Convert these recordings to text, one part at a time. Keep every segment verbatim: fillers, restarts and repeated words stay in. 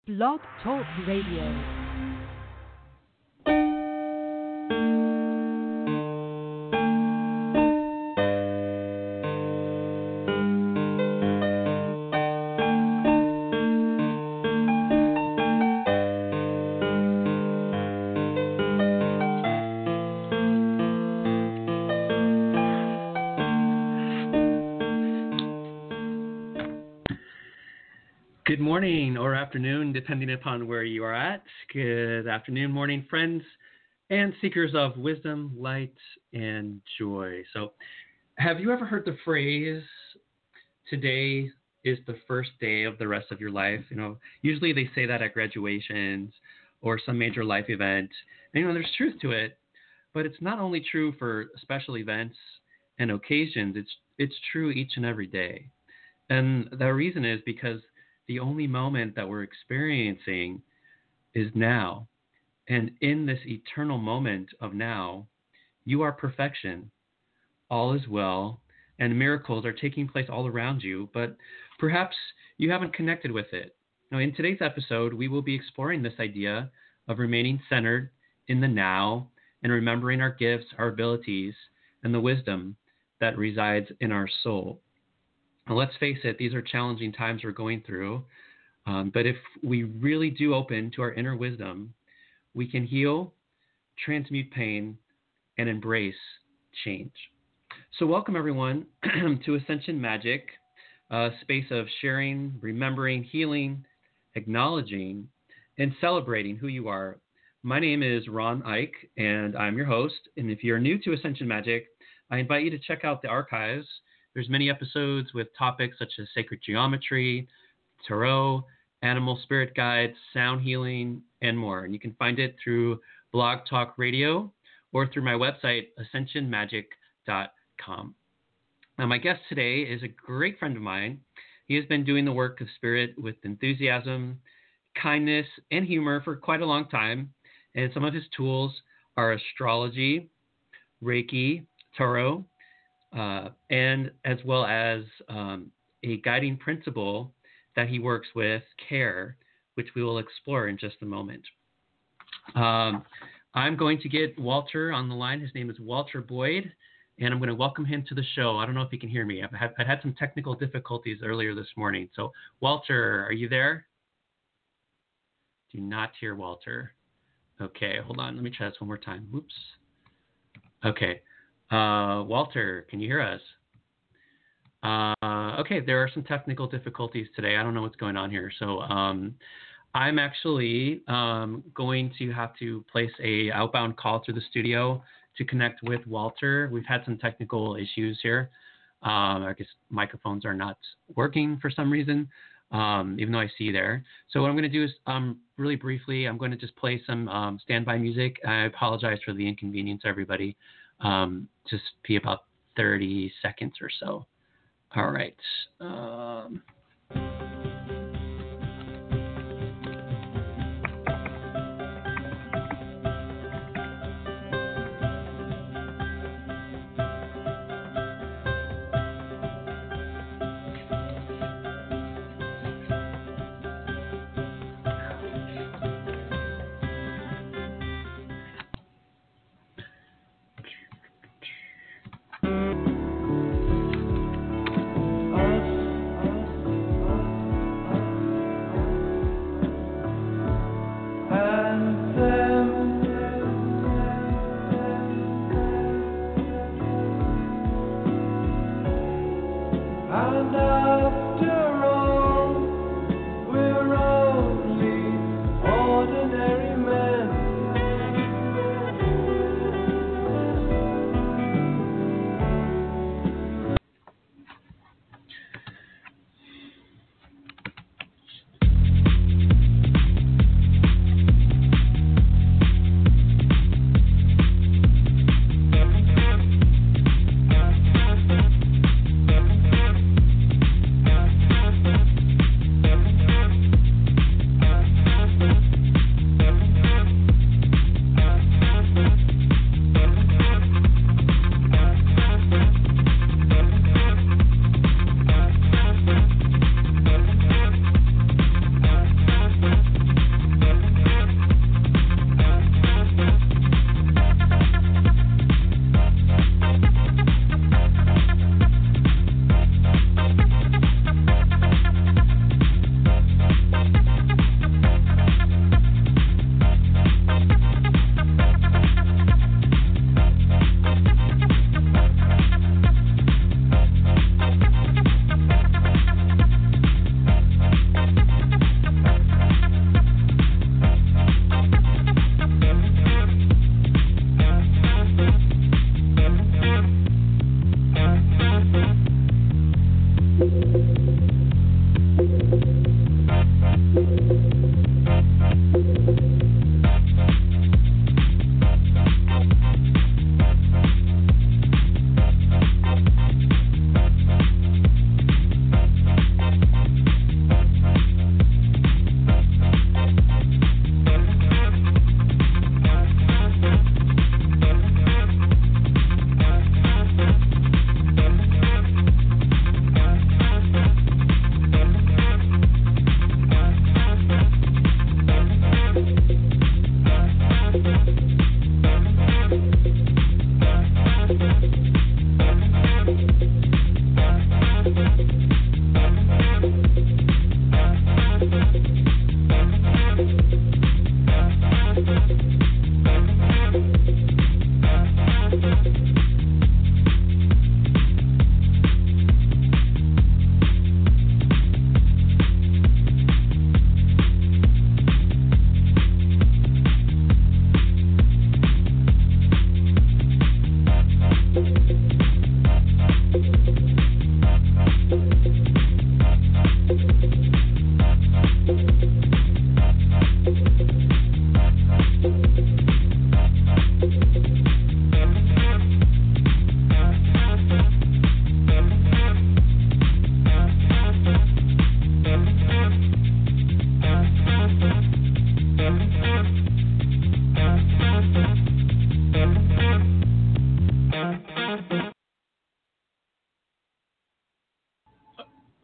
Blog Talk Radio. Good morning or afternoon, depending upon where you are at. Good afternoon, morning, friends and seekers of wisdom, light, and joy. So, have you ever heard the phrase, today is the first day of the rest of your life? You know, usually they say that at graduations or some major life event. And, you know, there's truth to it, but it's not only true for special events and occasions, it's, it's true each and every day. And the reason is because the only moment that we're experiencing is now. And in this eternal moment of now, you are perfection. All is well, and miracles are taking place all around you, but perhaps you haven't connected with it. Now, in today's episode, we will be exploring this idea of remaining centered in the now and remembering our gifts, our abilities, and the wisdom that resides in our soul. Now, let's face it, these are challenging times we're going through. Um, but if we really do open to our inner wisdom, we can heal, transmute pain, and embrace change. So welcome, everyone, to Ascension Magic, a space of sharing, remembering, healing, acknowledging, and celebrating who you are. My name is Ron Ike, and I'm your host. And if you're new to Ascension Magic, I invite you to check out the archives. There's many episodes with topics such as sacred geometry, tarot, animal spirit guides, sound healing, and more. And you can find it through Blog Talk Radio or through my website, ascension magic dot com. Now, my guest today is a great friend of mine. He has been doing the work of spirit with enthusiasm, kindness, and humor for quite a long time. And some of his tools are astrology, Reiki, tarot, Uh, and as well as um, a guiding principle that he works with, care, which we will explore in just a moment. Um, I'm going to get Walter on the line. His name is Walter Boyd, and I'm going to welcome him to the show. I don't know if he can hear me. I've had, I've had some technical difficulties earlier this morning. So, Walter, are you there? Do not hear Walter. Okay, hold on. Let me try this one more time. Oops. Okay. Uh, Walter, can you hear us? Uh, okay, there are some technical difficulties today. I don't know what's going on here. So um, I'm actually um, going to have to place a outbound call through the studio to connect with Walter. We've had some technical issues here. Um, I guess microphones are not working for some reason, um, even though I see there. So what I'm going to do is um, really briefly, I'm going to just play some um, standby music. I apologize for the inconvenience, everybody. Um, just be about thirty seconds or so. All right. Um,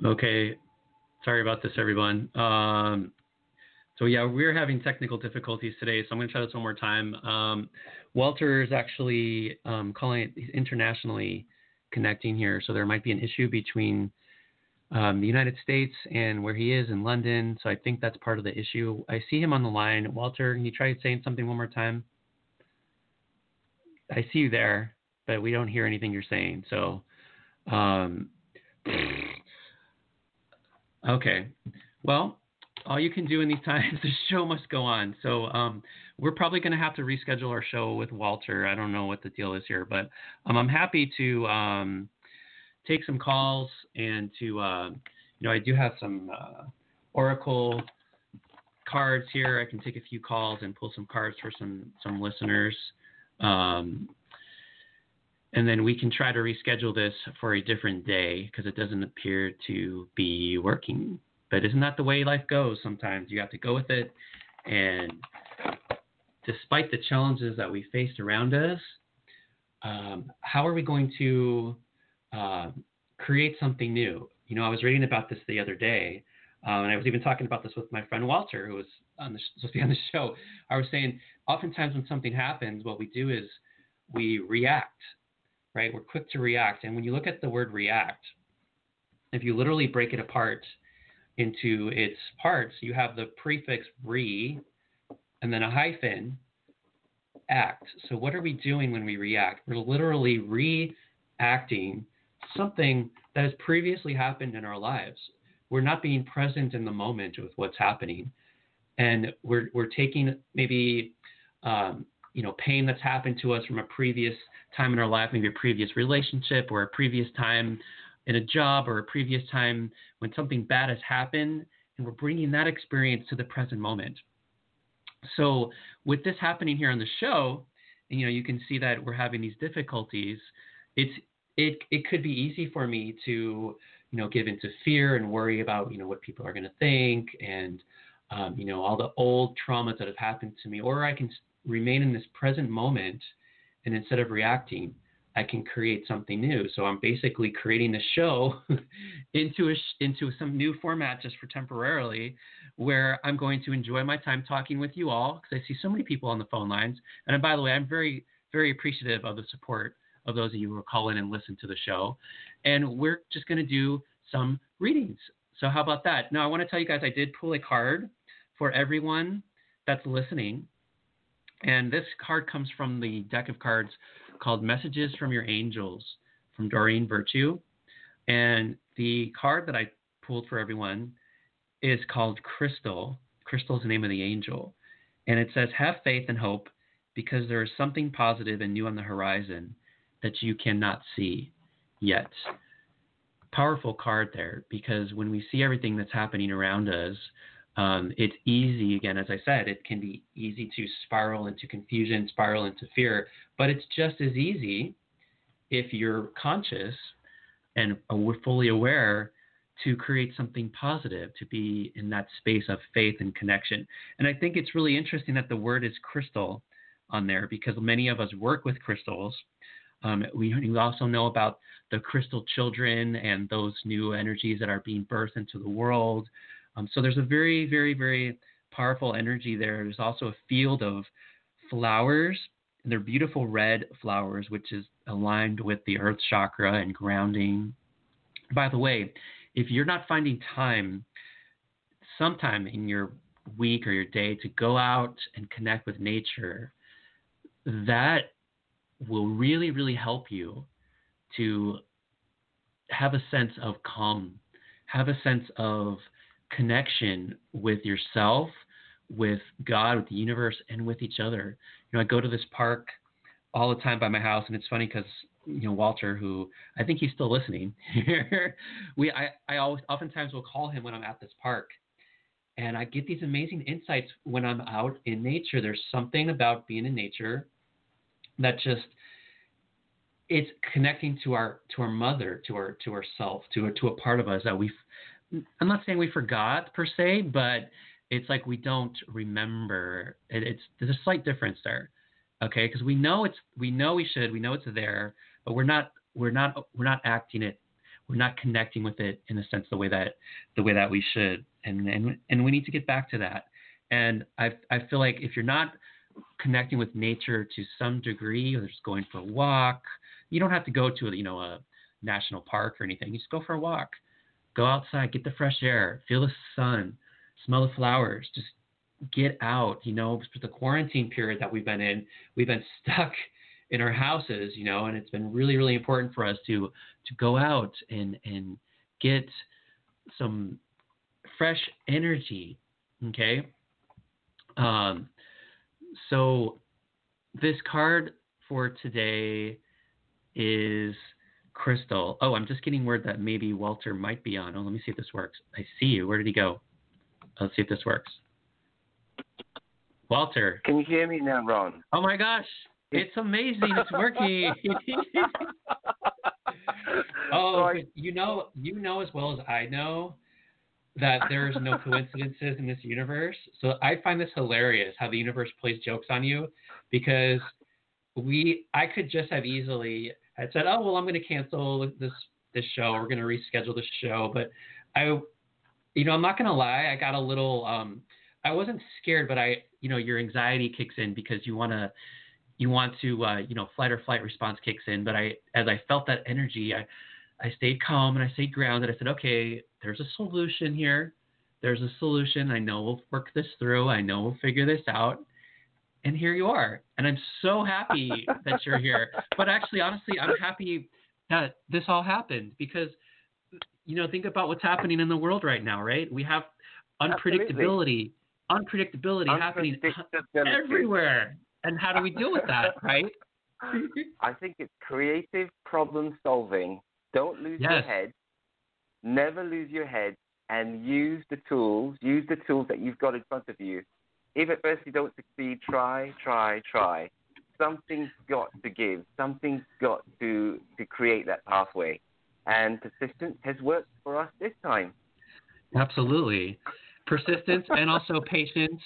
Okay. Sorry about this, everyone. Um, so yeah, we're having technical difficulties today, so I'm going to try this one more time. Um, Walter is actually um, calling it he's internationally connecting here, so there might be an issue between um, the United States and where he is in London. So I think that's part of the issue. I see him on the line. Walter, can you try saying something one more time? I see you there, but we don't hear anything you're saying. So, um, okay. Well, all you can do in these times, the show must go on. So um, we're probably going to have to reschedule our show with Walter. I don't know what the deal is here, but um, I'm happy to um, take some calls and to, uh, you know, I do have some uh, Oracle cards here. I can take a few calls and pull some cards for some, some listeners. Um, and then we can try to reschedule this for a different day because it doesn't appear to be working. But isn't that the way life goes? Sometimes you have to go with it. And despite the challenges that we faced around us, um, how are we going to uh, create something new? You know, I was reading about this the other day, um, and I was even talking about this with my friend Walter, who was on the, supposed to be on the show. I was saying, oftentimes when something happens, what we do is we react, right? We're quick to react. And when you look at the word react, if you literally break it apart into its parts, you have the prefix re and then a hyphen act. So what are we doing when we react? We're literally reacting something that has previously happened in our lives. We're not being present in the moment with what's happening. And we're we're taking maybe um, you know, pain that's happened to us from a previous time in our life, maybe a previous relationship or a previous time in a job or a previous time when something bad has happened, and we're bringing that experience to the present moment. So with this happening here on the show, and, you know, you can see that we're having these difficulties. It's it it could be easy for me to, you know, give into fear and worry about, you know, what people are going to think and, um, you know, all the old traumas that have happened to me, or I can remain in this present moment, and instead of reacting, I can create something new. So I'm basically creating the show into a, into some new format just for temporarily, where I'm going to enjoy my time talking with you all, because I see so many people on the phone lines. And by the way, I'm very, very appreciative of the support of those of you who call in and listen to the show. And we're just going to do some readings. So how about that? Now, I want to tell you guys, I did pull a card for everyone that's listening. And this card comes from the deck of cards called Messages from Your Angels from Doreen Virtue. And the card that I pulled for everyone is called Crystal. Crystal is the name of the angel. And it says, have faith and hope because there is something positive and new on the horizon that you cannot see yet. Powerful card there, because when we see everything that's happening around us, Um, it's easy, again, as I said, it can be easy to spiral into confusion, spiral into fear, but it's just as easy if you're conscious and fully aware to create something positive, to be in that space of faith and connection. And I think it's really interesting that the word is crystal on there, because many of us work with crystals. Um, we, we also know about the crystal children and those new energies that are being birthed into the world. Um, so there's a very, very, very powerful energy there. There's also a field of flowers, and they're beautiful red flowers, which is aligned with the earth chakra and grounding. By the way, if you're not finding time sometime in your week or your day to go out and connect with nature, that will really, really help you to have a sense of calm, have a sense of connection with yourself, with God, with the universe, and with each other. You know, I go to this park all the time by my house, and it's funny because, you know, Walter, who I think he's still listening here, we I, I always oftentimes will call him when I'm at this park, and I get these amazing insights when I'm out in nature. There's something about being in nature that just, it's connecting to our to our mother, to our to ourself, to a, to a part of us that we. I'm not saying we forgot per se, but it's like we don't remember. It, it's there's a slight difference there, okay? Because we know it's we know we should we know it's there, but we're not we're not we're not acting it. we're not connecting with it in a sense the way that the way that we should, and and and we need to get back to that. And I I feel like if you're not connecting with nature to some degree, or just going for a walk, you don't have to go to a, you know a national park or anything. You just go for a walk, go outside, get the fresh air, feel the sun, smell the flowers, just get out. You know, for the quarantine period that we've been in, we've been stuck in our houses, you know, and it's been really, really important for us to to go out and and get some fresh energy. Okay. Um, so this card for today is Crystal. Oh, I'm just getting word that maybe Walter might be on. Oh, let me see if this works. I see you. Where did he go? Let's see if this works. Walter. Can you hear me now, Ron? Oh my gosh. It's amazing. It's working. Oh, but you know, you know as well as I know that there's no coincidences in this universe. So I find this hilarious how the universe plays jokes on you, because we, I could just have easily had said, oh, well, I'm going to cancel this, this show. We're going to reschedule the show. But I, you know, I'm not going to lie. I got a little, um, I wasn't scared, but I, you know, your anxiety kicks in because you want to, you want to, uh, you know, flight or flight response kicks in. But I, as I felt that energy, I, I stayed calm and I stayed grounded. I said, okay, there's a solution here. There's a solution. I know we'll work this through. I know we'll figure this out. And here you are. And I'm so happy that you're here. But actually, honestly, I'm happy that this all happened because, you know, think about what's happening in the world right now, right? We have unpredictability, Absolutely. unpredictability happening everywhere. And how do we deal with that, right? I think it's creative problem solving. Don't lose yes. your head. Never lose your head, and use the tools. Use the tools that you've got in front of you. If at first you don't succeed, try, try, try. Something's got to give. Something's got to to create that pathway. And persistence has worked for us this time. Absolutely. Persistence and also patience.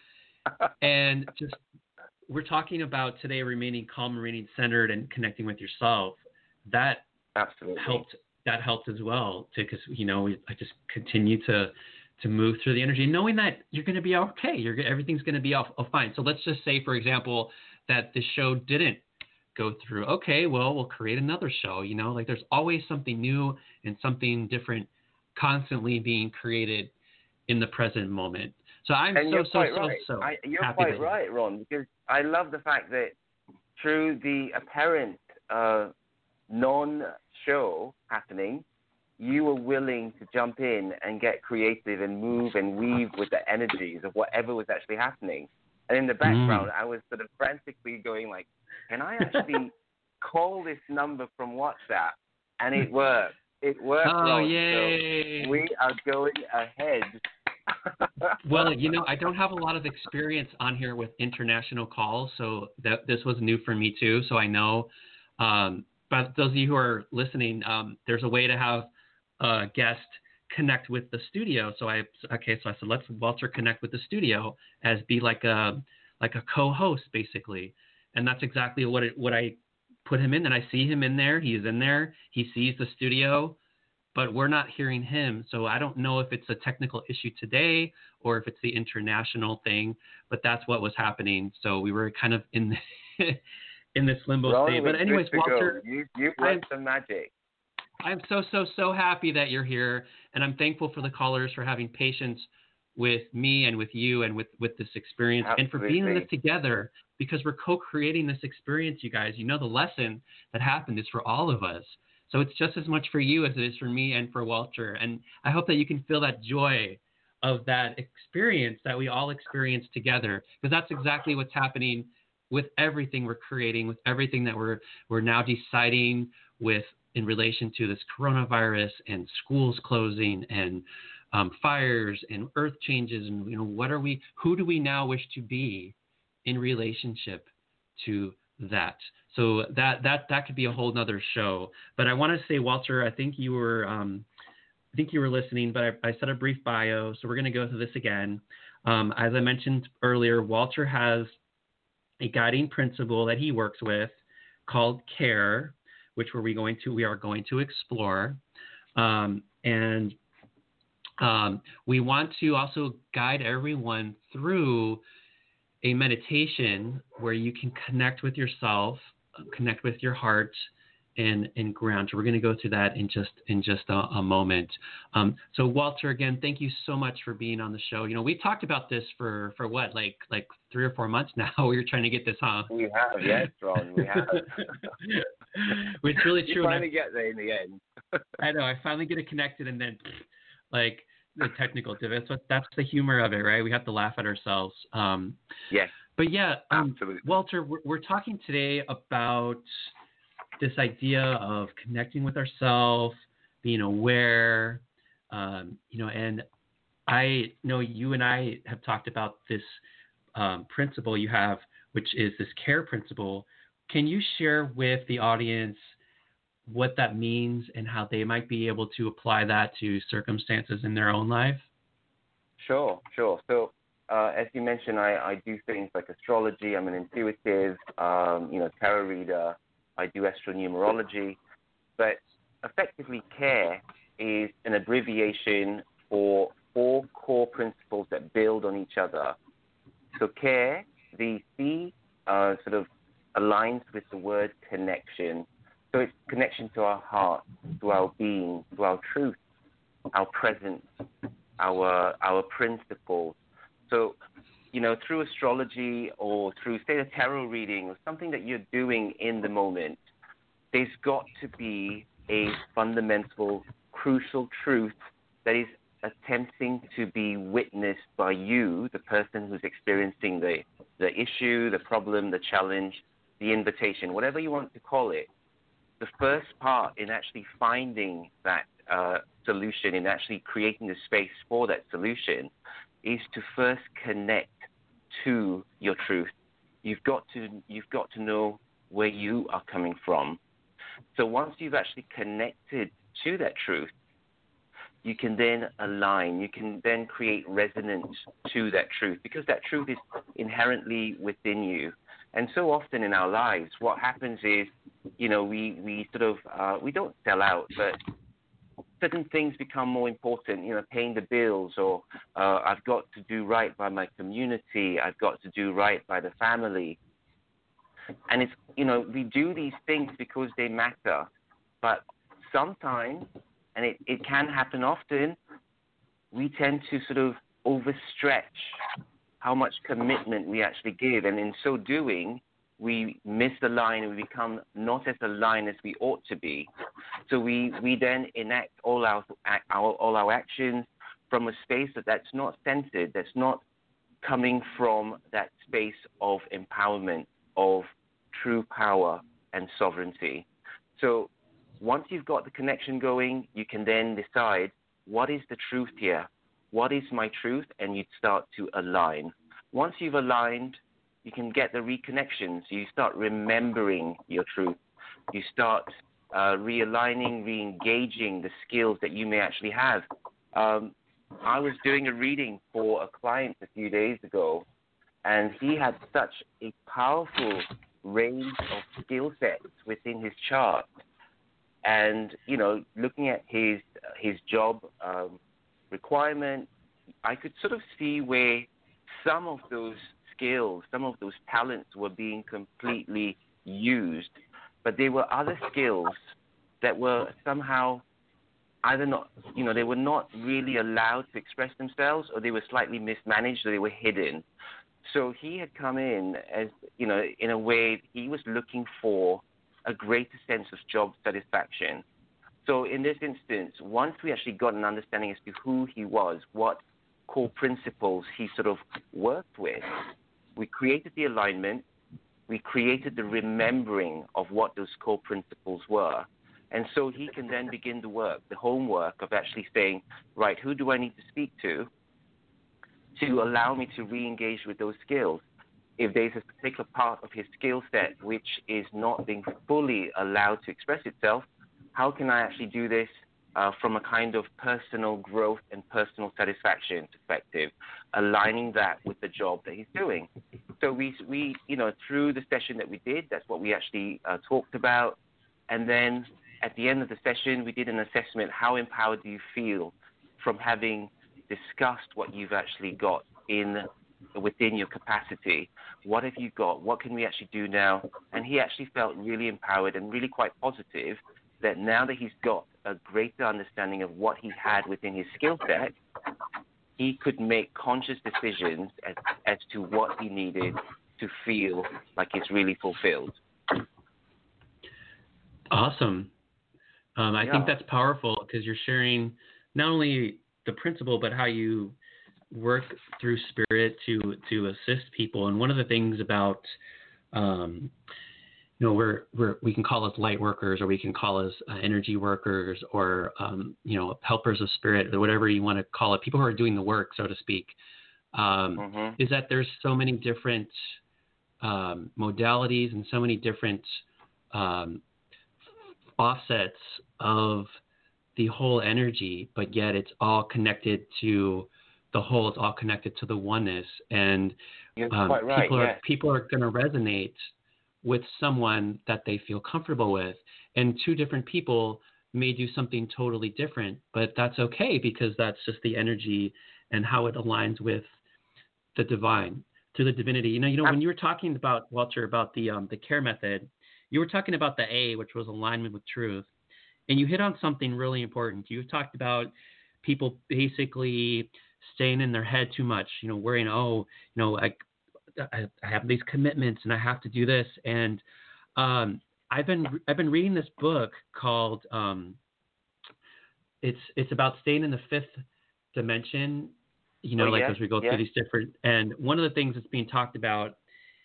And just, we're talking about today remaining calm, remaining centered, and connecting with yourself. That Absolutely. helped. That helped as well, because you know I just continue to to move through the energy, knowing that you're going to be okay. You're everything's going to be all, all fine. So let's just say, for example, that the show didn't go through. Okay, well we'll create another show. You know, like there's always something new and something different constantly being created in the present moment. So I'm and so you're so quite so right. so I, you're happy quite that right, Ron, because I love the fact that through the apparent uh, non-show happening, you were willing to jump in and get creative and move and weave with the energies of whatever was actually happening. And in the background, mm. I was sort of frantically going like, can I actually call this number from WhatsApp? And it worked. It worked. Oh, Ron. yay. So we are going ahead. Well, you know, I don't have a lot of experience on here with international calls, so that this was new for me too. So I know, um, but those of you who are listening, um, there's a way to have a guest connect with the studio. So I, okay, so I said, let's Walter connect with the studio as be like a, like a co-host basically. And that's exactly what it, what I put him in. And I see him in there. He's in there. He sees the studio, but we're not hearing him. So I don't know if it's a technical issue today or if it's the international thing, but that's what was happening. So we were kind of in the, in this limbo Ron, state. But anyways, Walter, you, you worked some magic. I'm so, so, so happy that you're here. And I'm thankful for the callers for having patience with me and with you and with, with this experience. Absolutely. And for being in this together, because we're co-creating this experience, you guys. You know, the lesson that happened is for all of us. So it's just as much for you as it is for me and for Walter. And I hope that you can feel that joy of that experience that we all experience together, because that's exactly what's happening with everything we're creating, with everything that we're we're now deciding with in relation to this coronavirus and schools closing and um, fires and earth changes. And, you know, what are we, who do we now wish to be in relationship to that? So that, that, that could be a whole nother show. But I want to say, Walter, I think you were, um, I think you were listening, but I, I said a brief bio. So we're going to go through this again. Um, as I mentioned earlier, Walter has a guiding principle that he works with called CARE, which we're we going to we are going to explore. Um, and um, we want to also guide everyone through a meditation where you can connect with yourself, connect with your heart, and and ground. So we're going to go through that in just in just a, a moment. Um, so Walter, again, thank you so much for being on the show. You know, we talked about this for for what, like like three or four months now. We were trying to get this on. We have, yes, Ron, we have. It's really true. You finally get there in the end. I know. I finally get it connected, and then like the technical difficulties. That's what that's the humor of it, right? We have to laugh at ourselves. Um, yes. But yeah, um, Absolutely. Walter, we're, we're talking today about this idea of connecting with ourselves, being aware, um, you know, and I know you and I have talked about this um, principle you have, which is this care principle. Can you share with the audience what that means and how they might be able to apply that to circumstances in their own life? Sure, sure. So, uh, as you mentioned, I, I do things like astrology. I'm an intuitive, um, you know, tarot reader. I do astronumerology, but effectively care is an abbreviation for four core principles that build on each other. So care, the C uh, sort of aligns with the word connection. So it's connection to our heart, to our being, to our truth, our presence, our our principles. So, you know, through astrology or through, say, a tarot reading or something that you're doing in the moment, there's got to be a fundamental, crucial truth that is attempting to be witnessed by you, the person who's experiencing the, the issue, the problem, the challenge, the invitation, whatever you want to call it. The first part in actually finding that uh, solution, in actually creating the space for that solution, is to first connect to your truth. You've got to you've got to know where you are coming from. So once you've actually connected to that truth, you can then align. You can then create resonance to that truth, because that truth is inherently within you. And so often in our lives, what happens is, you know, we, we sort of, uh, we don't sell out, but certain things become more important, you know, paying the bills, or uh, I've got to do right by my community, I've got to do right by the family. And it's, you know, we do these things because they matter. But sometimes, and it, it can happen often, we tend to sort of overstretch how much commitment we actually give. And in so doing, we miss the line and we become not as aligned as we ought to be. So we, we then enact all our, our all our actions from a space that, that's not centered, that's not coming from that space of empowerment, of true power and sovereignty. So once you've got the connection going, you can then decide, what is the truth here? What is my truth? And you start to align. Once you've aligned, you can get the reconnections. You start remembering your truth. You start uh, realigning, re-engaging the skills that you may actually have. Um, I was doing a reading for a client a few days ago, and he had such a powerful range of skill sets within his chart. And, you know, looking at his his job um, requirement, I could sort of see where some of those skills, some of those talents were being completely used, but there were other skills that were somehow either not, you know, they were not really allowed to express themselves, or they were slightly mismanaged, or they were hidden. So he had come in as, you know, in a way he was looking for a greater sense of job satisfaction. So in this instance, once we actually got an understanding as to who he was, what core principles he sort of worked with, we created the alignment, we created the remembering of what those core principles were. And so he can then begin the work, the homework of actually saying, right, who do I need to speak to to allow me to re-engage with those skills? If there's a particular part of his skill set which is not being fully allowed to express itself, how can I actually do this uh, from a kind of personal growth and personal satisfaction perspective, aligning that with the job that he's doing? So we, we you know, through the session that we did, that's what we actually uh, talked about. And then at the end of the session, we did an assessment. How empowered do you feel from having discussed what you've actually got in within your capacity? What have you got? What can we actually do now? And he actually felt really empowered and really quite positive that now that he's got a greater understanding of what he had within his skill set, he could make conscious decisions as, as to what he needed to feel like it's really fulfilled. Awesome. Um, I yeah. think that's powerful because you're sharing not only the principle, but how you work through spirit to to assist people. And one of the things about, um, you know, we're we're we can call us light workers, or we can call us uh, energy workers, or um, you know, helpers of spirit, or whatever you want to call it. People who are doing the work, so to speak. Um, mm-hmm. Is that there's so many different um, modalities and so many different um, offsets of the whole energy, but yet it's all connected to the whole. It's all connected to the oneness, and You're um, quite right, people are yes. people are going to resonate with someone that they feel comfortable with, and two different people may do something totally different, but that's okay because that's just the energy and how it aligns with the divine, through the divinity. You know, you know, when you were talking about, Walter, about the um, the care method, you were talking about the A, which was alignment with truth, and you hit on something really important. You talked about people basically staying in their head too much, you know, worrying, oh, you know, I, I, I have these commitments and I have to do this. And um, I've been I've been reading this book called um, it's it's about staying in the fifth dimension. You know, oh, like yeah, as we go yeah. through these different, and one of the things that's being talked about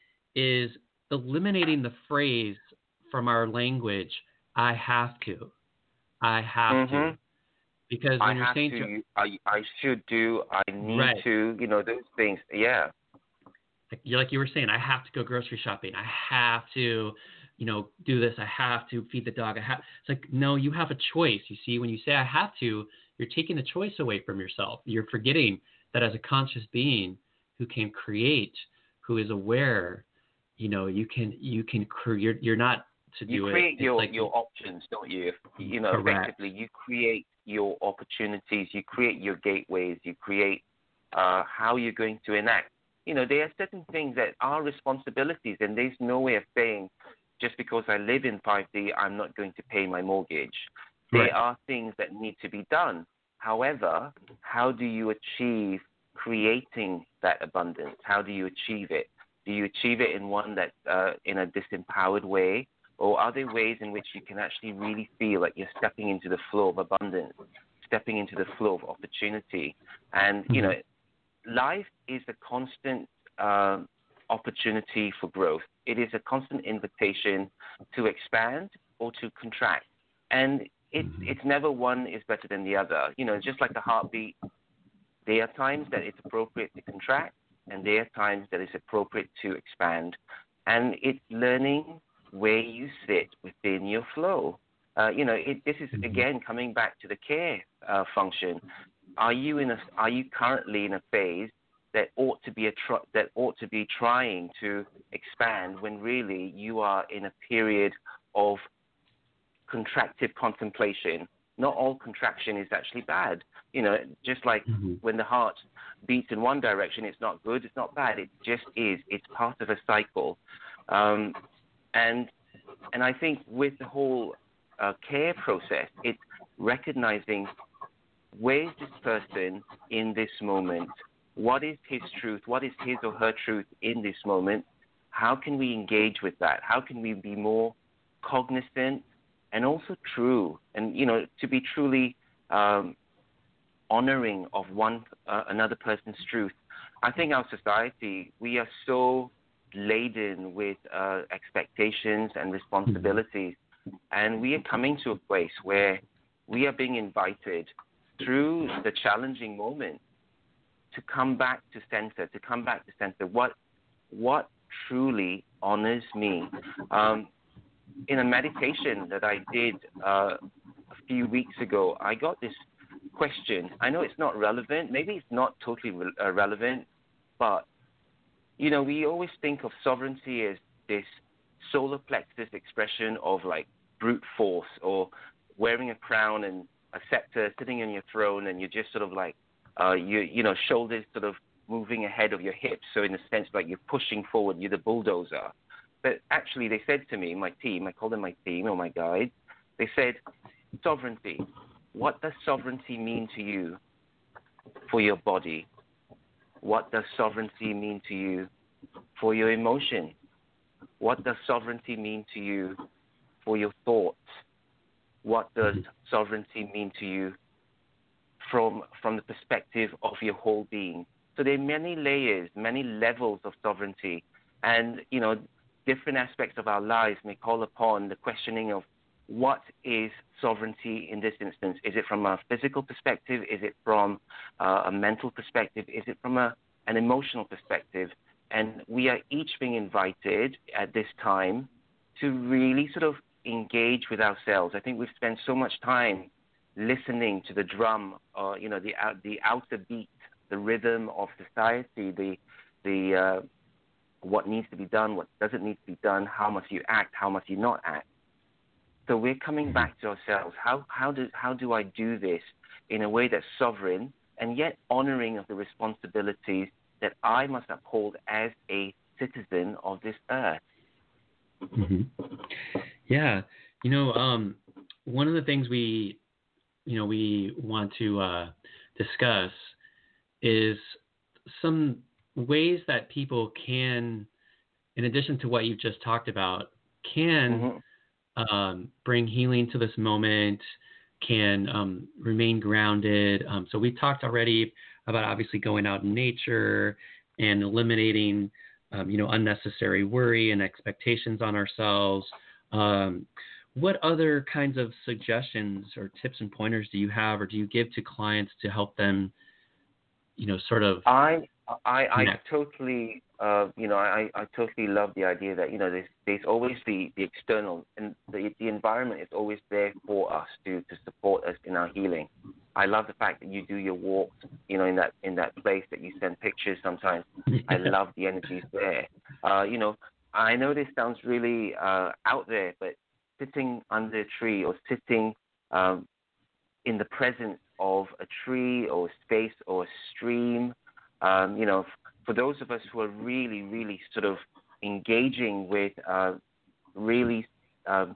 is eliminating the phrase from our language, I have to, I have mm-hmm. to, because when I you're have saying to, to, you, I, I should do, I need right. to, you know, those things, yeah. Like, you're like you were saying, I have to go grocery shopping, I have to, you know, do this, I have to feed the dog, I have, it's like, no, you have a choice. You see, when you say I have to, you're taking the choice away from yourself. You're forgetting that as a conscious being who can create, who is aware, you know, you can, you can, you're, you're not to do you it. create It's your, like your options, don't you? You know, correct. effectively, you create your opportunities, you create your gateways, you create uh, how you're going to enact. You know, there are certain things that are responsibilities, and there's no way of saying, just because I live in five D, I'm not going to pay my mortgage. There Right. are things that need to be done. However, how do you achieve creating that abundance? How do you achieve it? Do you achieve it in one that, uh, in a disempowered way? Or are there ways in which you can actually really feel like you're stepping into the flow of abundance, stepping into the flow of opportunity? And, you know, life is a constant um, opportunity for growth. It is a constant invitation to expand or to contract. And it, Mm-hmm. it's never one is better than the other. You know, just like the heartbeat, there are times that it's appropriate to contract, and there are times that it's appropriate to expand. And it's learning where you sit within your flow. Uh, you know, it, this is, Mm-hmm. again, coming back to the care uh, function. Are you in a? Are you currently in a phase that ought to be a tr- that ought to be trying to expand when really you are in a period of contractive contemplation? Not all contraction is actually bad. You know, just like Mm-hmm. when the heart beats in one direction, it's not good, it's not bad. It just is. It's part of a cycle. Um, and and I think with the whole uh, care process, it's recognizing, where is this person in this moment? What is his truth? What is his or her truth in this moment? How can we engage with that? How can we be more cognizant and also true? And, you know, to be truly um, honoring of one uh, another person's truth. I think our society, we are so laden with uh, expectations and responsibilities, mm-hmm. and we are coming to a place where we are being invited through the challenging moment to come back to center, to come back to center. What what truly honors me? Um, in a meditation that I did uh, a few weeks ago, I got this question. I know it's not relevant. Maybe it's not totally re- uh, relevant, but, you know, we always think of sovereignty as this solar plexus expression of, like, brute force, or wearing a crown and a scepter sitting on your throne, and you're just sort of like, uh, you you know, shoulders sort of moving ahead of your hips. So in a sense, like you're pushing forward, you're the bulldozer. But actually, they said to me, my team, I call them my team or my guide, they said, sovereignty. What does sovereignty mean to you for your body? What does sovereignty mean to you for your emotion? What does sovereignty mean to you for your thoughts? What does sovereignty mean to you from from the perspective of your whole being? So there are many layers, many levels of sovereignty, and you know, different aspects of our lives may call upon the questioning of what is sovereignty in this instance. Is it from a physical perspective? Is it from uh, a mental perspective? Is it from a, an emotional perspective? And we are each being invited at this time to really sort of engage with ourselves. I think we've spent so much time listening to the drum, or you know, the uh, the outer beat, the rhythm of society, the the uh, what needs to be done, what doesn't need to be done, how must you act, how must you not act. So we're coming back to ourselves. How how do how do I do this in a way that's sovereign and yet honoring of the responsibilities that I must uphold as a citizen of this earth? Mm-hmm. Yeah, you know, um, one of the things we, you know, we want to uh, discuss is some ways that people can, in addition to what you've just talked about, can mm-hmm. um, bring healing to this moment, can um, remain grounded. Um, so we talked already about obviously going out in nature and eliminating, um, you know, unnecessary worry and expectations on ourselves. Um, what other kinds of suggestions or tips and pointers do you have, or do you give to clients to help them, you know, sort of? I I, I totally, uh, you know, I, I totally love the idea that, you know, there's, there's always the, the external, and the, the environment is always there for us to, to support us in our healing. I love the fact that you do your walks, you know, in that in that place that you send pictures sometimes. I love the energies there. Uh, you know, I know this sounds really uh, out there, but sitting under a tree or sitting um, in the presence of a tree or a space or a stream, um, you know, for those of us who are really, really sort of engaging with uh, really um,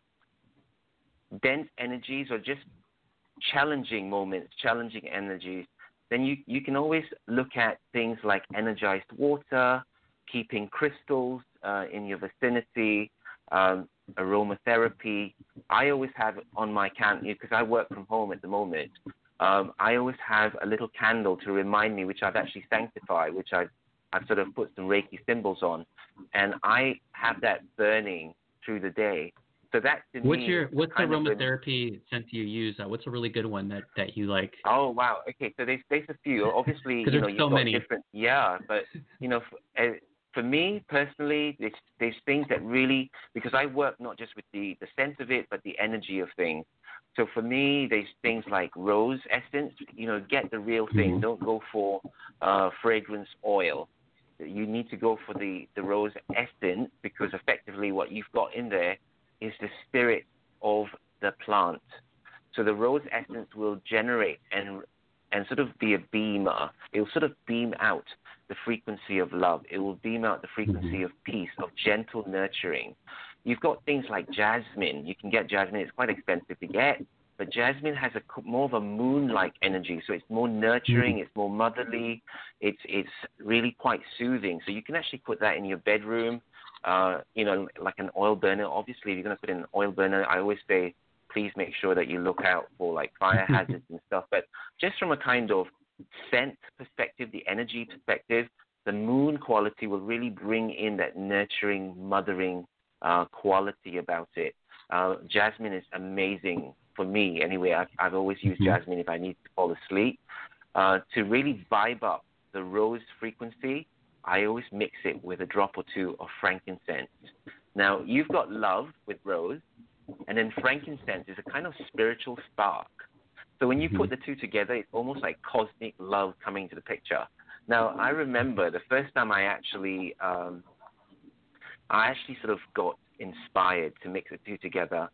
dense energies or just challenging moments, challenging energies, then you, you can always look at things like energized water, keeping crystals uh, in your vicinity, um, aromatherapy. I always have on my candle, because I work from home at the moment, um, I always have a little candle to remind me, which I've actually sanctified, which I've, I've sort of put some Reiki symbols on, and I have that burning through the day. So that to what's me, your what's the aromatherapy scent you use? Uh, what's a really good one that, that you like? Oh wow, okay. So there's there's a few. Obviously, you know, you've so got many. different. Yeah, but you know, for, uh, for me personally, there's there's things that really, because I work not just with the the sense of it, but the energy of things. So for me, there's things like rose essence. You know, get the real thing. Mm-hmm. Don't go for uh, fragrance oil. You need to go for the the rose essence, because effectively what you've got in there is the spirit of the plant. So the rose essence will generate and and sort of be a beamer. It will sort of beam out the frequency of love. It will beam out the frequency mm-hmm. of peace, of gentle nurturing. You've got things like jasmine. You can get jasmine. It's quite expensive to get, but jasmine has a more of a moon-like energy. So it's more nurturing. Mm-hmm. It's more motherly. It's it's really quite soothing. So you can actually put that in your bedroom. Uh, you know, like an oil burner. Obviously, if you're going to put in an oil burner, I always say, please make sure that you look out for like fire hazards and stuff. But just from a kind of scent perspective, the energy perspective, the moon quality will really bring in that nurturing, mothering uh, quality about it. Uh, jasmine is amazing for me. Anyway, I've, I've always used jasmine if I need to fall asleep. Uh, to really vibe up the rose frequency, I always mix it with a drop or two of frankincense. Now, you've got love with rose, and then frankincense is a kind of spiritual spark. So when you put the two together, it's almost like cosmic love coming into the picture. Now, I remember the first time I actually, um, I actually sort of got inspired to mix the two together.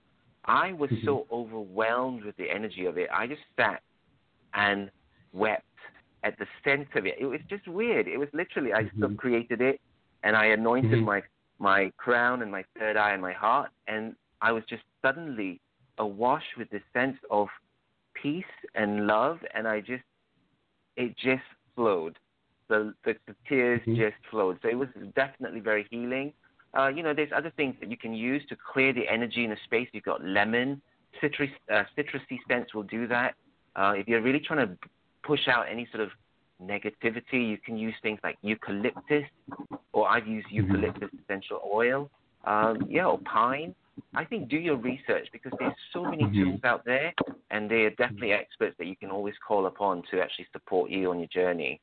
I was Mm-hmm. so overwhelmed with the energy of it. I just sat and wept at the sense of it. It was just weird. It was literally, I Mm-hmm. created it, and I anointed Mm-hmm. my my crown and my third eye and my heart, and I was just suddenly awash with this sense of peace and love, and I just, it just flowed. The, the, the tears Mm-hmm. just flowed. So it was definitely very healing. Uh, you know, there's other things that you can use to clear the energy in a space. You've got lemon, citrus, uh, citrusy scents will do that. Uh, if you're really trying to push out any sort of negativity, you can use things like eucalyptus, or I've used Mm-hmm. eucalyptus essential oil, um, yeah, or pine. I think do your research, because there's so many Mm-hmm. tools out there, and they are definitely experts that you can always call upon to actually support you on your journey.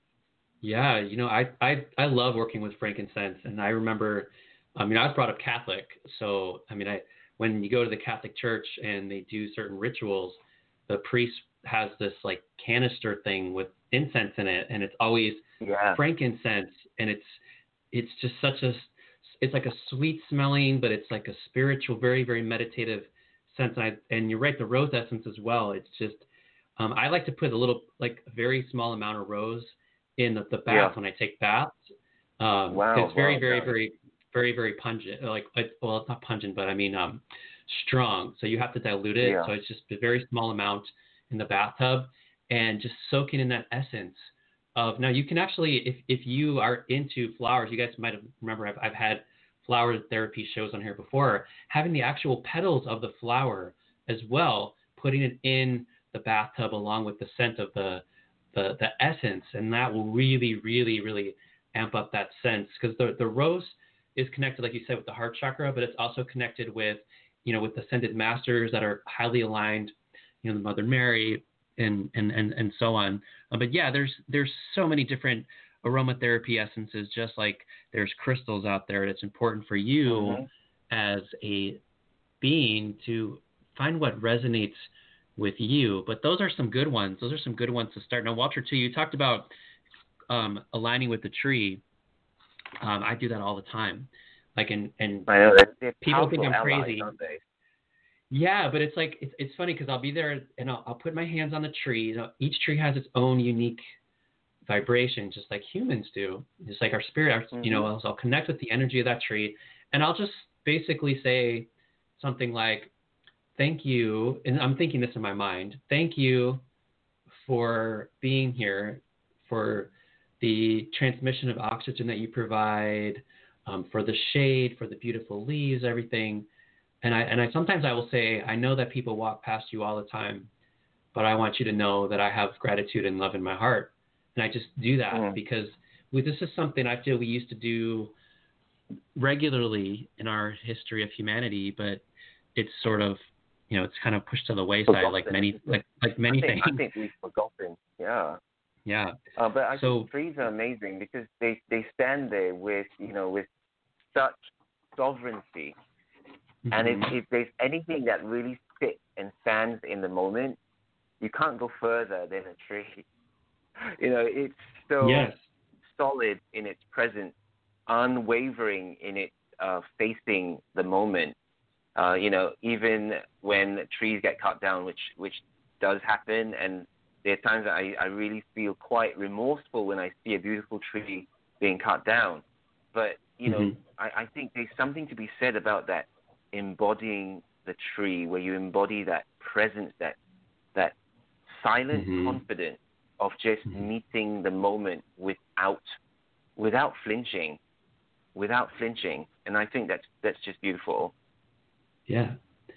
Yeah, you know, I, I I love working with frankincense, and I remember, I mean, I was brought up Catholic, so I mean, I when you go to the Catholic Church and they do certain rituals, the priest has this like canister thing with incense in it, and it's always Yeah. frankincense, and it's it's just such a it's like a sweet smelling, but it's like a spiritual, very very meditative sense. And, I, and you're right, the rose essence as well. It's just um, I like to put a little like a very small amount of rose in the, the bath Yeah. when I take baths. Um, Wow. it's very, wow, very, wow. very, very, very pungent. Like, like, well, it's not pungent, but I mean, um, strong. So you have to dilute it. Yeah. So it's just a very small amount in the bathtub, and just soaking in that essence of. Now you can actually, if if you are into flowers, you guys might have remember I've I've had flower therapy shows on here before. Having the actual petals of the flower as well, putting it in the bathtub along with the scent of the the the essence, and that will really, really, really amp up that sense, because the the rose is connected, like you said, with the heart chakra, but it's also connected with, you know, with the ascended masters that are highly aligned, you know, the Mother Mary and and and, and so on. Uh, but yeah, there's there's so many different aromatherapy essences, just like there's crystals out there. It's important for you Mm-hmm. as a being to find what resonates with you. But those are some good ones. Those are some good ones to start. Now, Walter, too, you talked about um, aligning with the tree. Um, I do that all the time. Like, and and I know they're people think powerful I'm allies, crazy. aren't they? Yeah, but it's like it's it's funny because I'll be there and I'll, I'll put my hands on the tree. You know, each tree has its own unique vibration, just like humans do. Just like our spirit, our, Mm-hmm. you know, I'll, I'll connect with the energy of that tree, and I'll just basically say something like, "Thank you," and I'm thinking this in my mind. Thank you for being here, for the transmission of oxygen that you provide, um, for the shade, for the beautiful leaves, everything. And I and I sometimes I will say, I know that people walk past you all the time, but I want you to know that I have gratitude and love in my heart. And I just do that Mm. because we, this is something I feel we used to do regularly in our history of humanity, but it's sort of, you know, it's kind of pushed to the wayside, Forgotten, like many, isn't it? like like many I think, things. I think we've forgotten. Yeah. Yeah. Uh, but I So think trees are amazing because they, they stand there with, you know, with such sovereignty. And if, mhm. if there's anything that really sits and stands in the moment, you can't go further than a tree. You know, it's so Yes. solid in its presence, unwavering in its uh, facing the moment. Uh, you know, even when trees get cut down, which which does happen, and there are times that I, I really feel quite remorseful when I see a beautiful tree being cut down. But, you know, Mhm. I, I think there's something to be said about that, embodying the tree, where you embody that presence, that that silent Mhm. confidence of just Mhm. meeting the moment without without flinching, without flinching. And I think that's that's just beautiful. Yeah.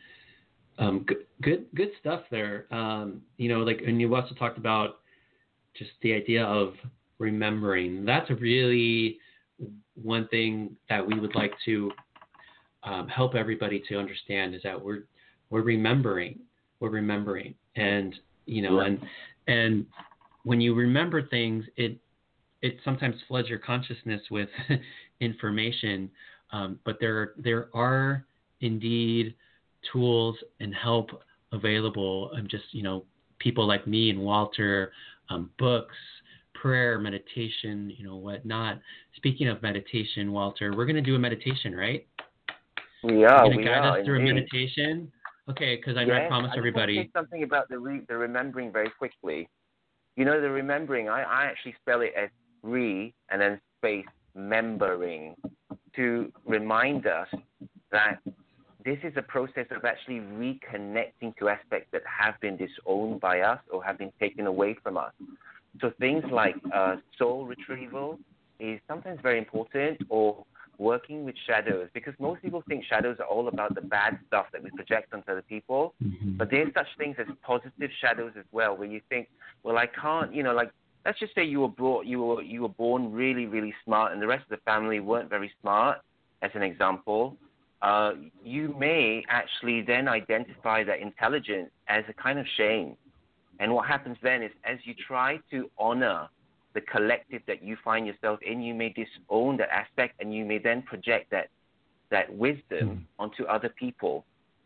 Um, good, good, good stuff there. Um, you know, like, and you also talked about just the idea of remembering. That's a really one thing that we would like to um, help everybody to understand is that we're we're remembering, we're remembering, and you know, Yeah. and and when you remember things, it it sometimes floods your consciousness with information, um, but there there are indeed tools and help available. And just, you know, people like me and Walter, um, books, prayer, meditation, you know, whatnot. Speaking of meditation, Walter, we're going to do a meditation, right? We You're are, going to we guide us are through a indeed. meditation. Okay, because I, yes, I promised I everybody. I say something about the re- the remembering very quickly. You know, the remembering, I, I actually spell it as re and then space membering to remind us that this is a process of actually reconnecting to aspects that have been disowned by us or have been taken away from us. So things like uh, soul retrieval is sometimes very important, or working with shadows, because most people think shadows are all about the bad stuff that we project onto other people. Mm-hmm. But there's such things as positive shadows as well, where you think, well, I can't, you know, like, let's just say you were brought, you were you were born really, really smart, and the rest of the family weren't very smart, as an example. Uh, you may actually then identify that intelligence as a kind of shame. And what happens then is, as you try to honor the collective that you find yourself in, you may disown that aspect, and you may then project that that wisdom mm-hmm. onto other people.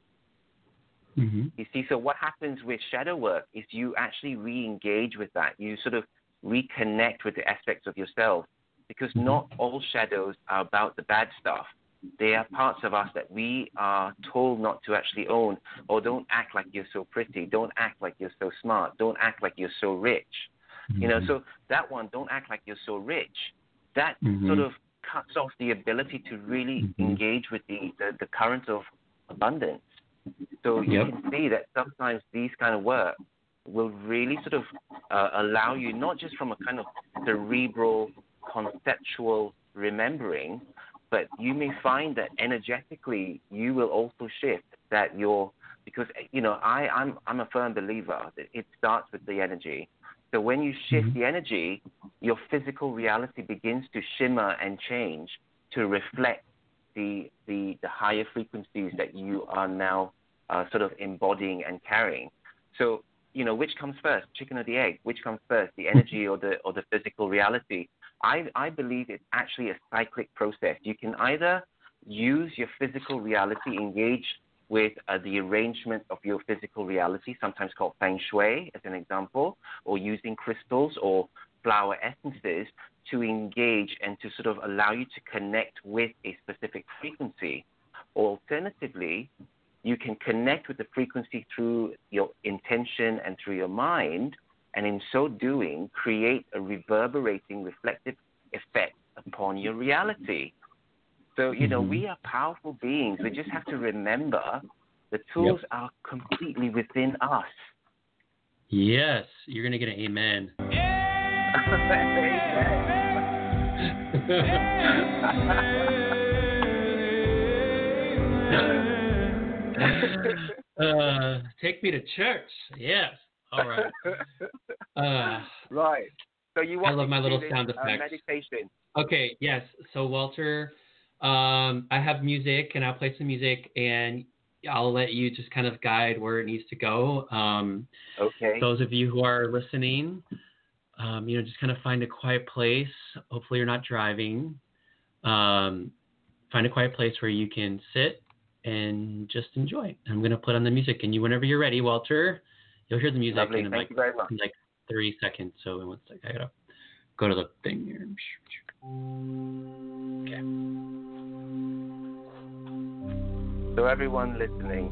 Mm-hmm. You see, so what happens with shadow work is you actually re-engage with that. You sort of reconnect with the aspects of yourself, because mm-hmm. not all shadows are about the bad stuff. They are parts of us that we are told not to actually own. Or don't act like you're so pretty. Don't act like you're so smart. Don't act like you're so rich. Mm-hmm. You know, so that one, don't act like you're so rich, that mm-hmm. sort of cuts off the ability to really mm-hmm. engage with the, the, the current of abundance. So you yep. can see that sometimes these kind of work will really sort of uh, allow you, not just from a kind of cerebral, conceptual remembering, but you may find that energetically you will also shift that you're, because, you know, I, I'm, I'm a firm believer that it starts with the energy. So when you shift mm-hmm. the energy, your physical reality begins to shimmer and change to reflect the the, the higher frequencies that you are now uh, sort of embodying and carrying. So, you know, which comes first, chicken or the egg? Which comes first, the energy or the or the physical reality? I, I believe it's actually a cyclic process. You can either use your physical reality, engage with uh, the arrangement of your physical reality, sometimes called feng shui, as an example, or using crystals or flower essences to engage and to sort of allow you to connect with a specific frequency. Or alternatively, you can connect with the frequency through your intention and through your mind, and in so doing, create a reverberating, reflective effect upon your reality. So, you know, mm-hmm. we are powerful beings. We just have to remember the tools yep. are completely within us. Yes, you're going to get an amen. uh, take me to church. Yes. All right. Uh, right. So you want I love my little this, sound uh, effects. meditation. Okay. Yes. So Walter, um, I have music, and I'll play some music, and I'll let you just kind of guide where it needs to go. Um, okay. Those of you who are listening, um, you know, just kind of find a quiet place. Hopefully, you're not driving. Um, find a quiet place where you can sit and just enjoy. I'm going to put on the music, and you, whenever you're ready, Walter, you'll hear the music Lovely. in Thank like, you very much. in like three seconds. So in one second, I gotta go to the thing here. Okay. So everyone listening,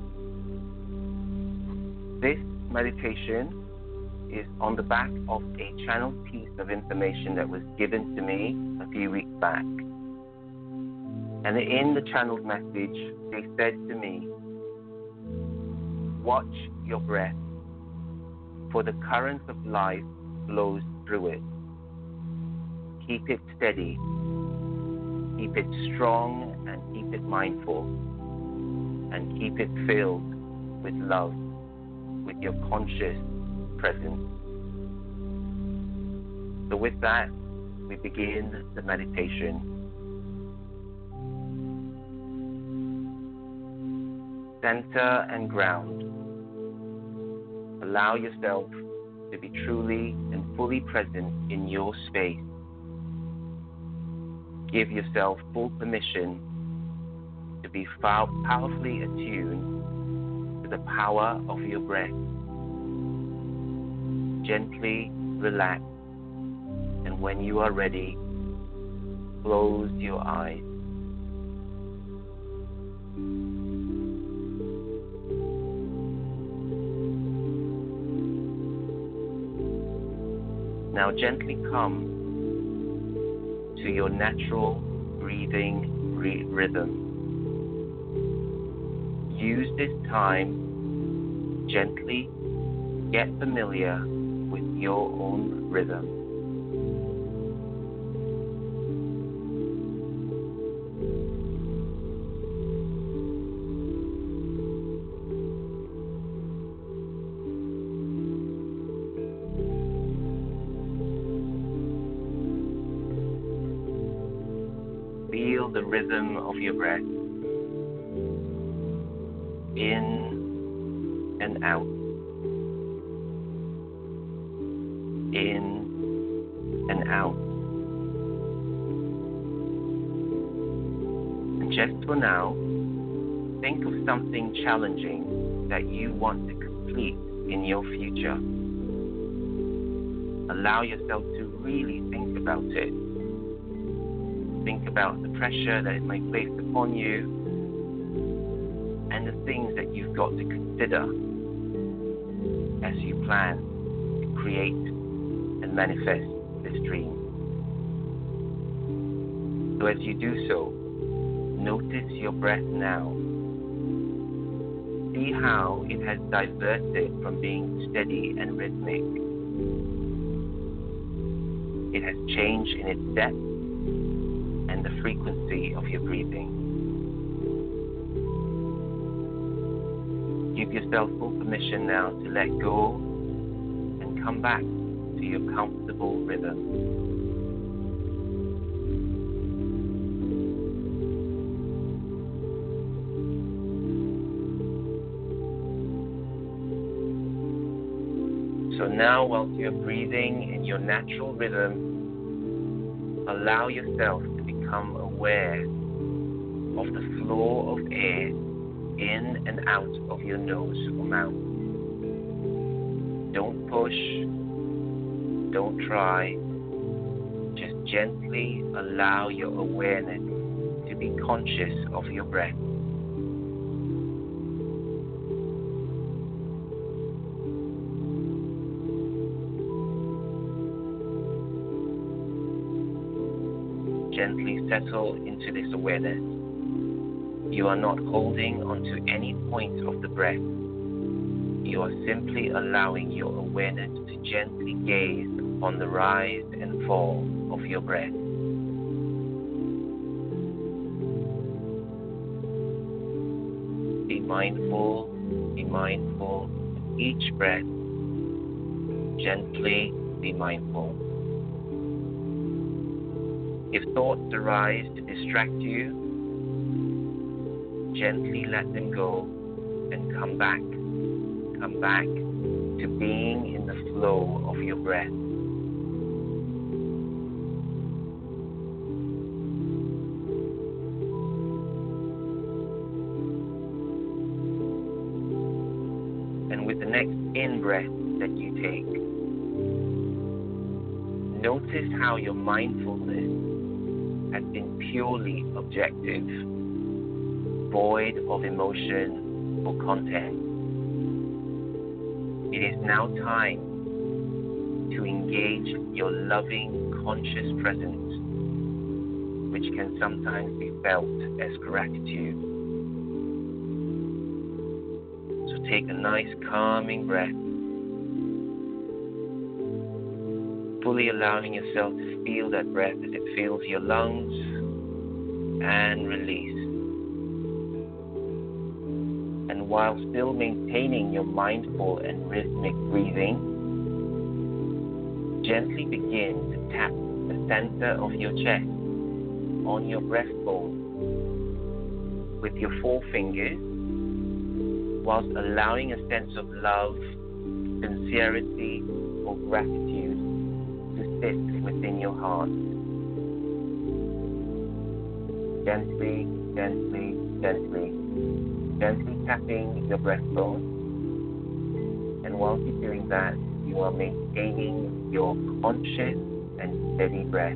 this meditation is on the back of a channeled piece of information that was given to me a few weeks back. And in the channeled message, they said to me, watch your breath, for the current of life flows through it. Keep it steady, keep it strong, and keep it mindful, and keep it filled with love, with your conscious presence. So with that, we begin the meditation. Center and ground. Allow yourself to be truly and fully present in your space. Give yourself full permission to be pow- powerfully attuned to the power of your breath. Gently relax, and when you are ready, close your eyes. Now gently come to your natural breathing re- rhythm. Use this time to gently get familiar with your own rhythm. Feel the rhythm of your breath, in and out, in and out. And just for now, think of something challenging that you want to complete in your future. Allow yourself to really think about it. Think about the pressure that it may place upon you and the things that you've got to consider as you plan to create and manifest this dream. So as you do so, notice your breath now. See how it has diverted from being steady and rhythmic. It has changed in its depth and the frequency of your breathing. Give yourself full permission now to let go and come back to your comfortable rhythm. So now, whilst you're breathing in your natural rhythm, allow yourself to become aware of the flow of air in and out of your nose or mouth. Don't push, don't try, just gently allow your awareness to be conscious of your breath. Gently settle into this awareness. You are not holding onto any point of the breath. You are simply allowing your awareness to gently gaze on the rise and fall of your breath. Be mindful, be mindful of each breath. Gently be mindful. If thoughts arise to distract you, gently let them go and come back. Come back to being in the flow of your breath. And with the next in-breath that you take, notice how your mindfulness has been purely objective, void of emotion or content. It is now time to engage your loving, conscious presence, which can sometimes be felt as gratitude. So take a nice, calming breath, fully allowing yourself to feel that breath as it fills your lungs, and release. And while still maintaining your mindful and rhythmic breathing, gently begin to tap the center of your chest on your breastbone with your forefingers, whilst allowing a sense of love, sincerity, or gratitude to sit within your heart. Gently, gently, gently, gently tapping your breastbone. And while you're doing that, you are maintaining your conscious and steady breath.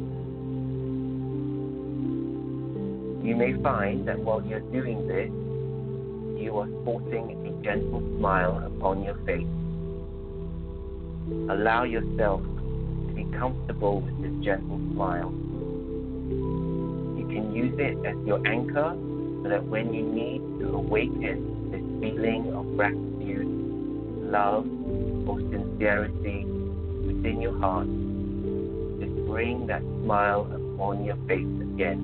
You may find that while you're doing this, you are sporting a gentle smile upon your face. Allow yourself to be comfortable with this gentle smile. You can use it as your anchor so that when you need to awaken this feeling of gratitude, love, or sincerity within your heart, just bring that smile upon your face again.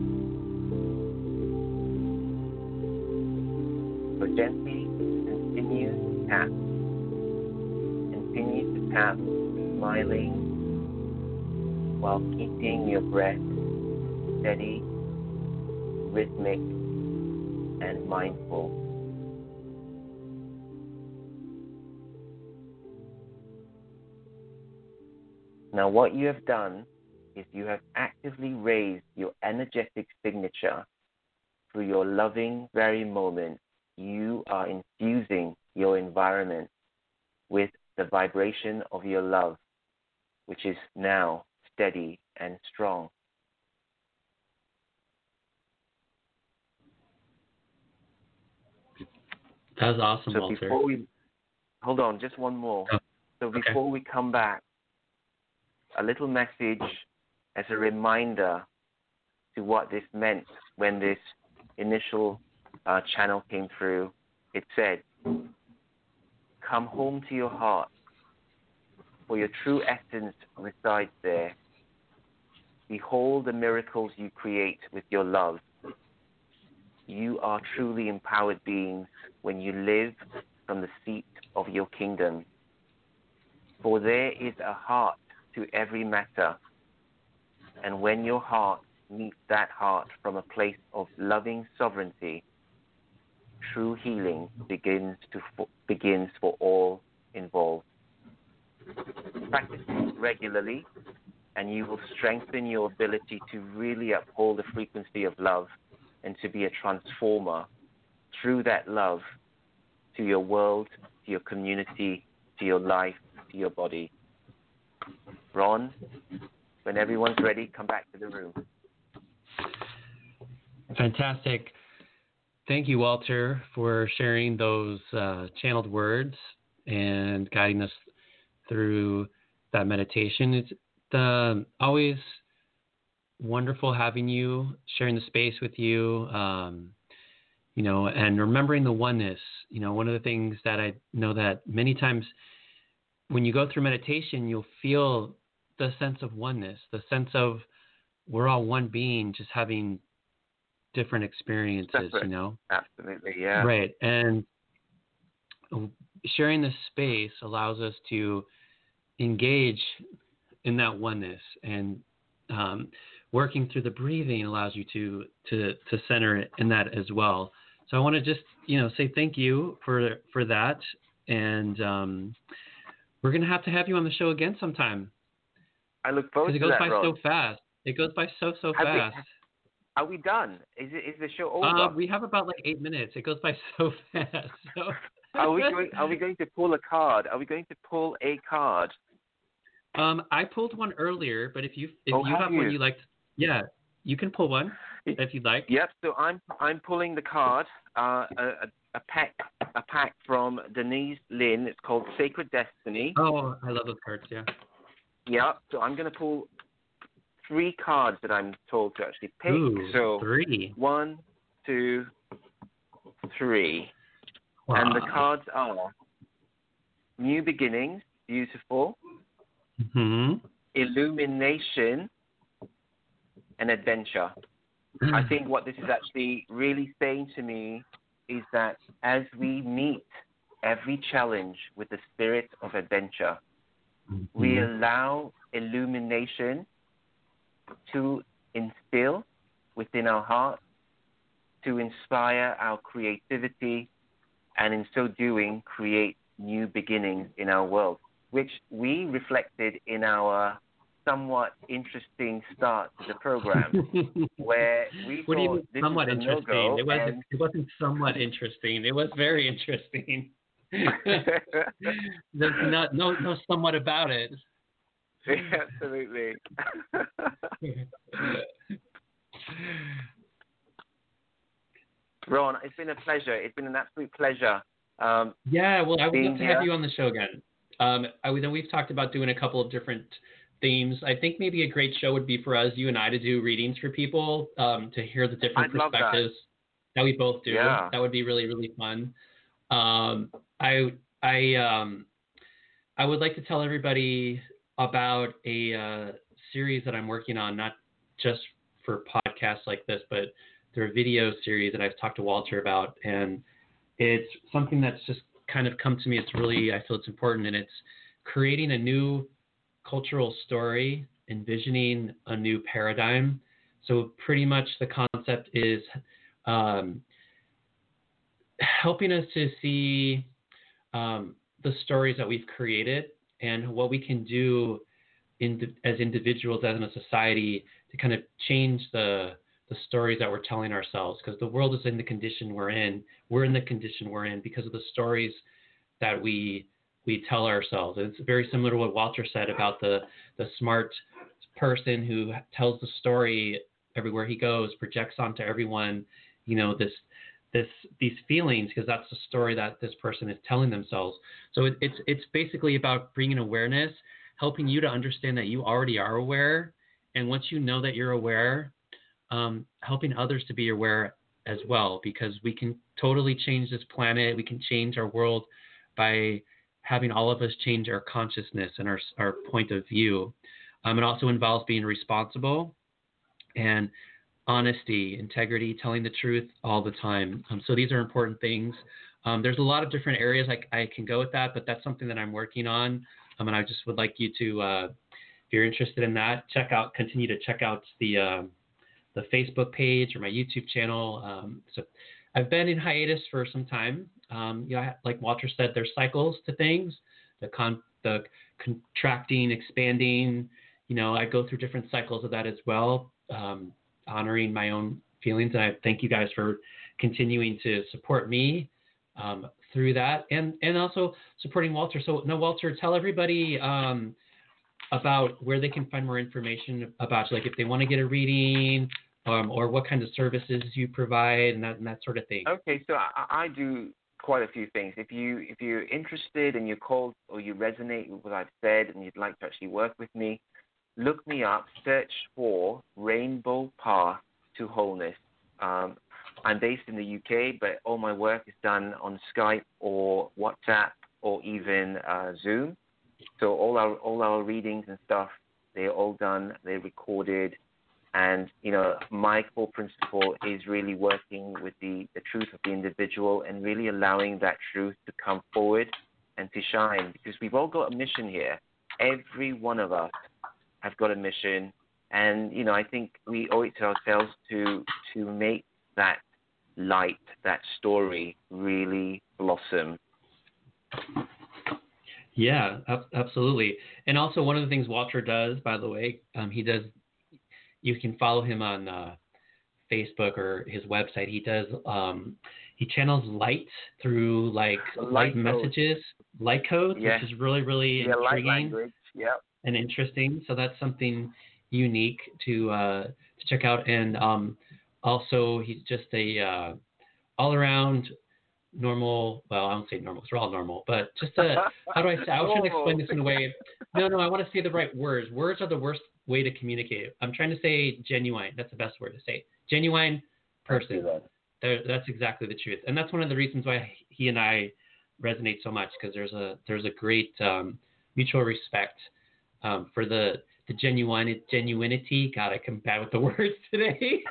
So gently continue to tap. Continue to tap, smiling, while keeping your breath steady, rhythmic, and mindful. Now, what you have done is you have actively raised your energetic signature through your loving very moment. You are infusing your environment with the vibration of your love, which is now steady and strong. That was awesome, so Walter. Before we, hold on, just one more. Oh, so okay. before we come back, a little message as a reminder to what this meant when this initial uh, channel came through. It said, "Come home to your heart, for your true essence resides there. Behold the miracles you create with your love. You are truly empowered beings when you live from the seat of your kingdom. For there is a heart to every matter, and when your heart meets that heart from a place of loving sovereignty, true healing begins to begins for all involved. Practice it regularly, and you will strengthen your ability to really uphold the frequency of love and to be a transformer through that love to your world, to your community, to your life, to your body." Ron, when everyone's ready, come back to the room. Fantastic. Thank you, Walter, for sharing those uh, channeled words and guiding us through that meditation. It's uh, always wonderful having you, sharing the space with you, um, you know, and remembering the oneness. You know, one of the things that I know that many times when you go through meditation, you'll feel the sense of oneness, the sense of we're all one being, just having different experiences, Separate. you know? Absolutely, yeah. Right. And sharing this space allows us to engage in that oneness, and um, working through the breathing allows you to, to, to center it in that as well. So I want to just, you know, say thank you for, for that. And um, we're going to have to have you on the show again sometime. I look forward to that, Because it goes by Ron. so fast. It goes by so, so Have fast. We, are we done? Is it is the show over? Uh, we have about like eight minutes. It goes by so fast. So. are we going? Are we going to pull a card? Are we going to pull a card? Um, I pulled one earlier, but if you if oh, you have, have one you? you like, to, yeah, you can pull one if you'd like. Yep. So I'm I'm pulling the card. Uh, a, a, a pack a pack from Denise Lin. It's called Sacred Destiny. Oh, I love those cards. Yeah. Yeah. So I'm going to pull three cards that I'm told to actually pick. Ooh, so three. One, two, three. Wow. And the cards are New Beginnings, beautiful. Mm-hmm. Illumination, and Adventure. I think what this is actually really saying to me is that as we meet every challenge with the spirit of adventure, mm-hmm. we allow illumination to instill within our hearts, to inspire our creativity, and in so doing, create new beginnings in our world, which we reflected in our somewhat interesting start to the program, where we what thought do you mean, this somewhat was a interesting? no-go. It wasn't. And... It wasn't somewhat interesting. It was very interesting. There's not no no somewhat about it. Absolutely. Ron, it's been a pleasure. It's been an absolute pleasure. Um, yeah, well, I would love to here. have you on the show again. Um, I, then we've talked about doing a couple of different themes. I think maybe a great show would be for us, you and I, to do readings for people, um, to hear the different I'd love perspectives that. that we both do. Yeah. That would be really, really fun. Um, I I um, I would like to tell everybody about a uh, series that I'm working on, not just for podcasts like this, but they're a video series that I've talked to Walter about, and it's something that's just kind of come to me. It's really, I feel it's important, and it's creating a new cultural story, envisioning a new paradigm. So pretty much the concept is um, helping us to see um, the stories that we've created and what we can do in, as individuals, as in a society, to kind of change the the stories that we're telling ourselves, because the world is in the condition we're in. We're in the condition we're in because of the stories that we we tell ourselves. And it's very similar to what Walter said about the the smart person who tells the story everywhere he goes, projects onto everyone, you know, this this these feelings, because that's the story that this person is telling themselves. So it, it's it's basically about bringing awareness, helping you to understand that you already are aware, and once you know that you're aware, um, helping others to be aware as well, because we can totally change this planet. We can change our world by having all of us change our consciousness and our our point of view. Um, it also involves being responsible and honesty, integrity, telling the truth all the time. Um, so these are important things. Um, there's a lot of different areas I, I can go with that, but that's something that I'm working on. Um, and I just would like you to, uh, if you're interested in that, check out, continue to check out the uh, the Facebook page or my YouTube channel. Um, so I've been in hiatus for some time. Um, you know, like Walter said, there's cycles to things, the con, the contracting, expanding. You know, I go through different cycles of that as well. Um, honoring my own feelings. And I thank you guys for continuing to support me um, through that, and, and also supporting Walter. So no, Walter, tell everybody um, about where they can find more information about you, like if they want to get a reading um, or what kinds of services you provide and that, and that sort of thing. Okay, so I, I do quite a few things. If you if you're interested and you're called or you resonate with what I've said and you'd like to actually work with me, look me up, search for Rainbow Path to Wholeness. Um, I'm based in the U K, but all my work is done on Skype or WhatsApp or even uh, Zoom. So all our all our readings and stuff, they're all done, they're recorded. And, you know, my core principle is really working with the, the truth of the individual and really allowing that truth to come forward and to shine, because we've all got a mission here. Every one of us have got a mission, and you know, I think we owe it to ourselves to to make that light, that story, really blossom. Yeah, ab- absolutely. And also, one of the things Walter does, by the way, um, he does. You can follow him on uh, Facebook or his website. He does. Um, he channels light through like light, light messages, light codes, yes. which is really, really yeah, intriguing. Light language. Yep. And interesting. So that's something unique to uh, to check out. And um, also, he's just a uh, all around normal. Well, I don't say normal, because we're all normal, but just a, how do I say? I was trying to explain this in a way. No, no, I want to say the right words. Words are the worst way to communicate. I'm trying to say genuine. That's the best word to say. Genuine person. That. That's exactly the truth. And that's one of the reasons why he and I resonate so much, because there's a there's a great um, mutual respect. Um, for the the genuine genuinity. God, I come bad with the words today.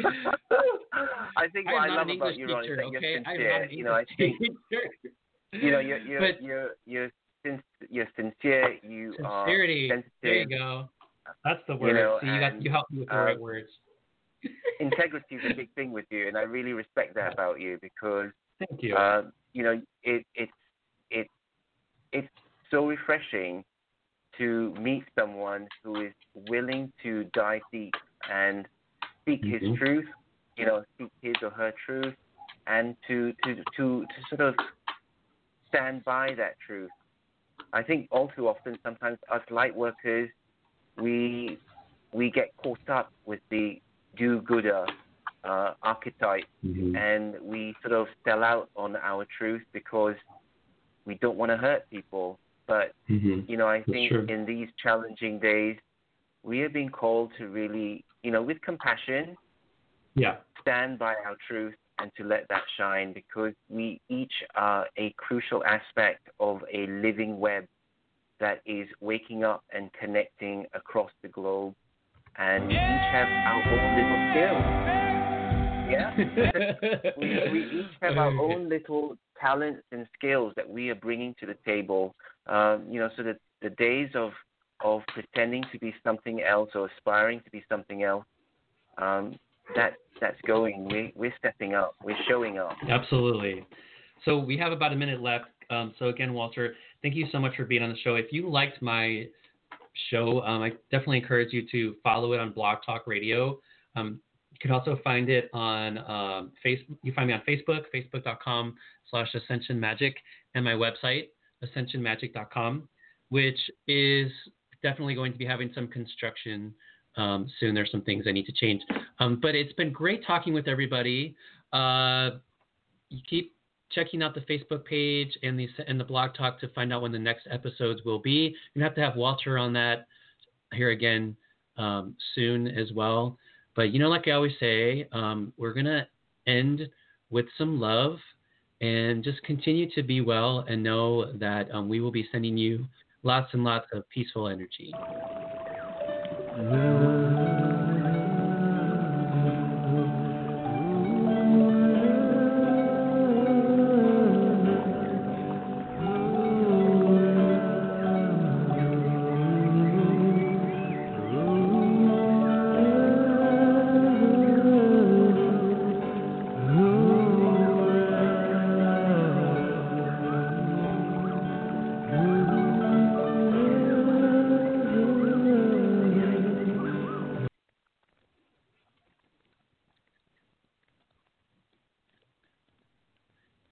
I think what I love about you, Ron, is that you're sincere. You know, I think you know you're you're but, you're you're, sin- you're sincere. You sincerity. are sensitive. There you go. That's the word. You know, so you got you helped me with the uh, right words. Integrity is a big thing with you, and I really respect that about you, because thank you. Uh, you know, it it it it's so refreshing to meet someone who is willing to dive deep and speak mm-hmm. his truth, you know, speak his or her truth, and to, to, to, to sort of stand by that truth. I think all too often, sometimes us light workers, we we get caught up with the do-gooder uh, archetype, mm-hmm. and we sort of sell out on our truth because we don't want to hurt people. But, mm-hmm. you know, I That's think true. in these challenging days, we are being called to really, you know, with compassion, yeah, stand by our truth and to let that shine, because we each are a crucial aspect of a living web that is waking up and connecting across the globe. And we each have our own little skills. Yeah? we, we each have our own little talents and skills that we are bringing to the table. Um, you know, so that the days of, of pretending to be something else or aspiring to be something else, um, that that's going. We, we're stepping up. We're showing up. Absolutely. So we have about a minute left. Um, so again, Walter, thank you so much for being on the show. If you liked my show, um, I definitely encourage you to follow it on Blog Talk Radio. Um, you can also find it on um, Facebook. You find me on Facebook, facebook.com slash Ascension Magic, and my website, ascension magic dot com, which is definitely going to be having some construction um, soon. There's some things I need to change. Um, but it's been great talking with everybody. Uh, you keep checking out the Facebook page and the and the Blog Talk to find out when the next episodes will be. You have to have Walter on that here again um, soon as well. But, you know, like I always say, um, we're going to end with some love and just continue to be well and know that um, we will be sending you lots and lots of peaceful energy.